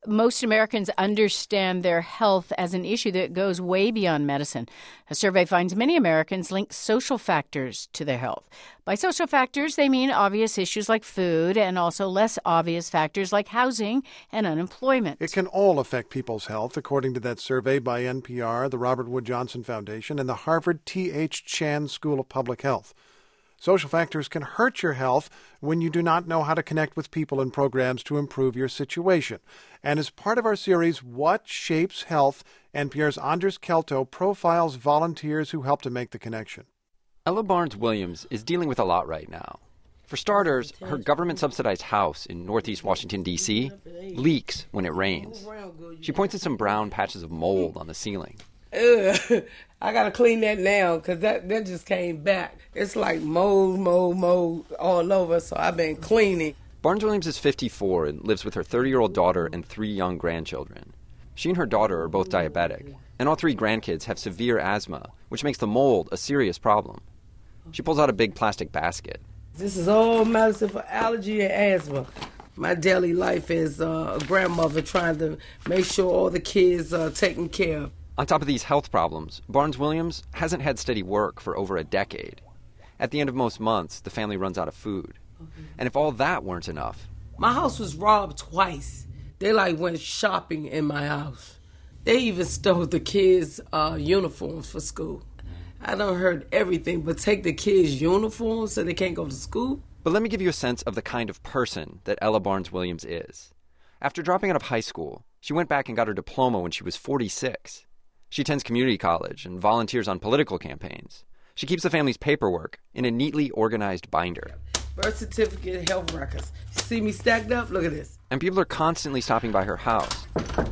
most Americans understand their health as an issue that goes way beyond medicine. A survey finds many Americans link social factors to their health. By social factors, they mean obvious issues like food and also less obvious factors like housing and unemployment. It can all affect people's health, according to that survey by NPR, the Robert Wood Johnson Foundation, and the Harvard T.H. Chan School of Public Health. Social factors can hurt your health when you do not know how to connect with people and programs to improve your situation. And as part of our series, What Shapes Health?, NPR's Anders Kelto profiles volunteers who help to make the connection. Ella Barnes-Williams is dealing with a lot right now. For starters, her government-subsidized house in northeast Washington, D.C. leaks when it rains. She points at some brown patches of mold on the ceiling. I got to clean that now because that just came back. It's like mold all over, so I've been cleaning. Barnes-Williams is 54 and lives with her 30-year-old daughter and 3 young grandchildren. She and her daughter are both diabetic, and all 3 grandkids have severe asthma, which makes the mold a serious problem. She pulls out a big plastic basket. This is all medicine for allergy and asthma. My daily life as a grandmother trying to make sure all the kids are taken care of. On top of these health problems, Barnes-Williams hasn't had steady work for over a decade. At the end of most months, the family runs out of food. And if all that weren't enough... My house was robbed twice. They went shopping in my house. They even stole the kids' uniforms for school. I done heard everything, but take the kids' uniforms so they can't go to school? But let me give you a sense of the kind of person that Ella Barnes-Williams is. After dropping out of high school, she went back and got her diploma when she was 46. She attends community college and volunteers on political campaigns. She keeps the family's paperwork in a neatly organized binder. Birth certificate, health records. See me stacked up? Look at this. And people are constantly stopping by her house.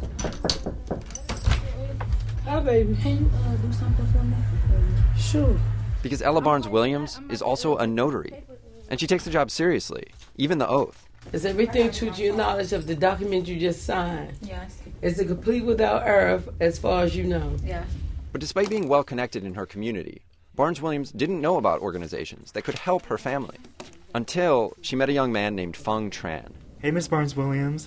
Hi, baby. Can you do something for me? Sure. Because Ella Barnes-Williams is also a notary. And she takes the job seriously, even the oath. Is everything true to your knowledge of the document you just signed? Yes. Is it complete without error as far as you know? Yes. But despite being well connected in her community, Barnes-Williams didn't know about organizations that could help her family until she met a young man named Fung Tran. Hey, Miss Barnes-Williams.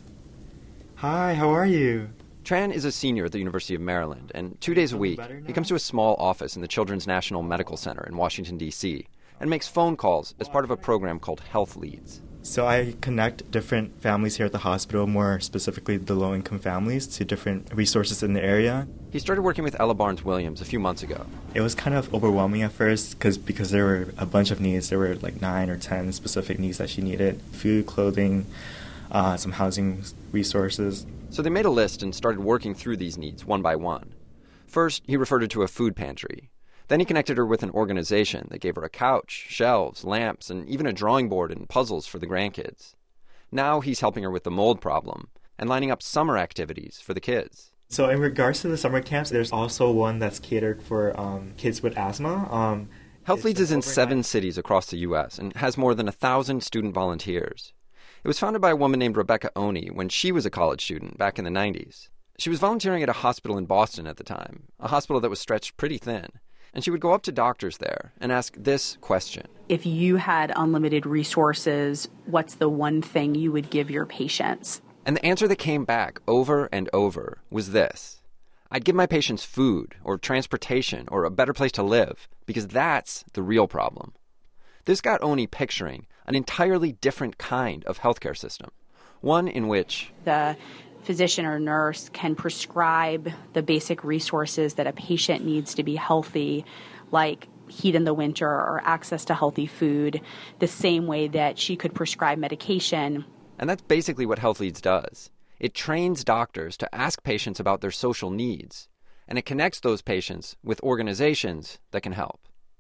Hi, how are you? Tran is a senior at the University of Maryland, and 2 days a week, he comes to a small office in the Children's National Medical Center in Washington, D.C., and makes phone calls as part of a program called Health Leads. So I connect different families here at the hospital, more specifically the low-income families, to different resources in the area. He started working with Ella Barnes-Williams a few months ago. It was kind of overwhelming at first because there were a bunch of needs. There were like 9 or 10 specific needs that she needed. Food, clothing, some housing resources. So they made a list and started working through these needs one by one. First, he referred her to a food pantry. Then he connected her with an organization that gave her a couch, shelves, lamps, and even a drawing board and puzzles for the grandkids. Now he's helping her with the mold problem and lining up summer activities for the kids. So in regards to the summer camps, there's also one that's catered for kids with asthma. Health Leads is in 7 cities across the U.S. and has more than 1,000 student volunteers. It was founded by a woman named Rebecca Oni when she was a college student back in the 90s. She was volunteering at a hospital in Boston at the time, a hospital that was stretched pretty thin. And she would go up to doctors there and ask this question. If you had unlimited resources, what's the one thing you would give your patients? And the answer that came back over and over was this. I'd give my patients food or transportation or a better place to live because that's the real problem. This got Oni picturing an entirely different kind of healthcare system, one in which the physician or nurse can prescribe the basic resources that a patient needs to be healthy, like heat in the winter or access to healthy food, the same way that she could prescribe medication. And that's basically what Health Leads does. It trains doctors to ask patients about their social needs, and it connects those patients with organizations that can help.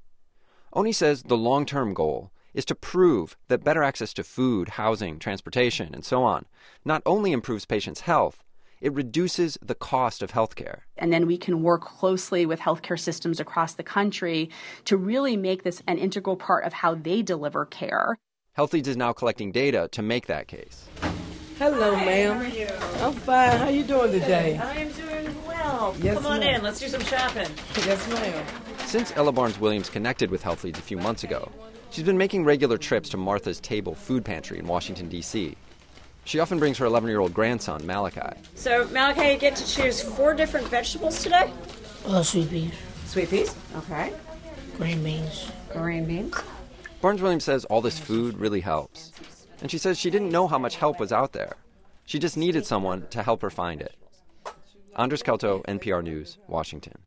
Oni says the long-term goal is to prove that better access to food, housing, transportation, and so on not only improves patients' health, it reduces the cost of healthcare. And then we can work closely with healthcare systems across the country to really make this an integral part of how they deliver care. Health Leads is now collecting data to make that case. Hello, ma'am. How are you? I'm fine. How you doing today? I am doing well. Yes, Come on ma'am. in. Let's do some shopping. Yes, ma'am. Since Ella Barnes-Williams connected with Health Leads a few months ago, she's been making regular trips to Martha's Table food pantry in Washington, D.C. She often brings her 11-year-old grandson, Malachi. So, Malachi, you get to choose 4 different vegetables today? Sweet peas, Sweet peas. Okay. green beans. Green beans. Barnes-Williams says all this food really helps. And she says she didn't know how much help was out there. She just needed someone to help her find it. Andres Kelto, NPR News, Washington.